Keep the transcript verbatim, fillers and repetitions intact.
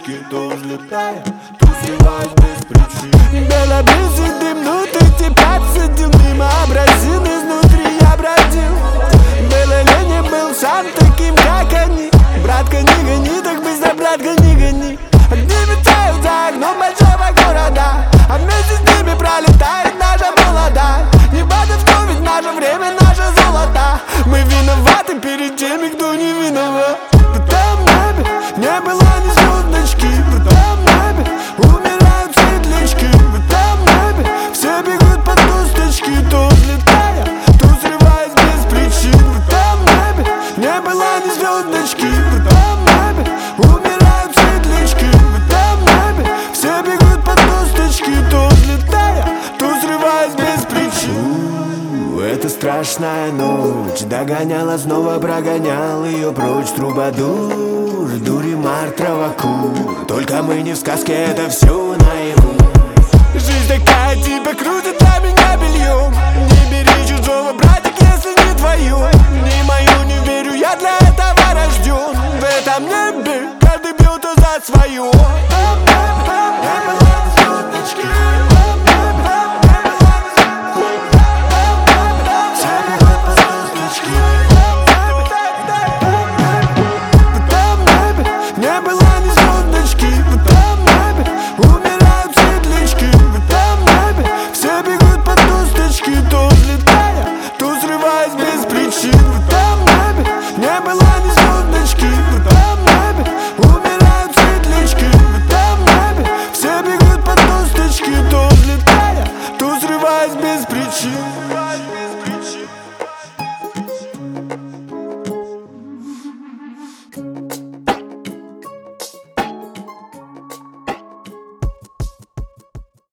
звездочки, то взлетая, то срываясь без причин. Белобрысый дымнутый типа сидел мимо образин, изнутри я бродил. Был или не был сам таким, как они. Братка, не гони, так быстро, братка, не гони. Огни мечтают за окном большого города, а вместе с ними пролетает наша молодая. Не важно, что ведь наше время, наше золото. Мы виноваты перед теми, кто не виноват. В том небе не было ни звездочки, в том небе умирают светлячки. В том небе все бегут под косточки, то взлетая, то срываясь без причин. В том небе не было ни звездочки, в том небе умирают светлячки. В том небе все бегут под косточки, то взлетая, то срываясь без причин. Это страшная ночь, догоняла, снова прогонял ее прочь. Трубадур, дуримар, травокур, только мы не в сказке, это все наяву. Жизнь такая, тебя крутит для меня бельем. Не бери чужого, братик, если не твое. Ни мою не верю, я для этого рожден. В этом небе каждый бьет за свое. Не было ни звездочки, в том небе умирают светлячки. В том небе все бегут под косточки, то взлетая, то срываясь без причин. В том небе не было ни звездочки, в том небе умирают светлячки. В том небе все бегут под косточки, то взлетая, то срываясь без причин.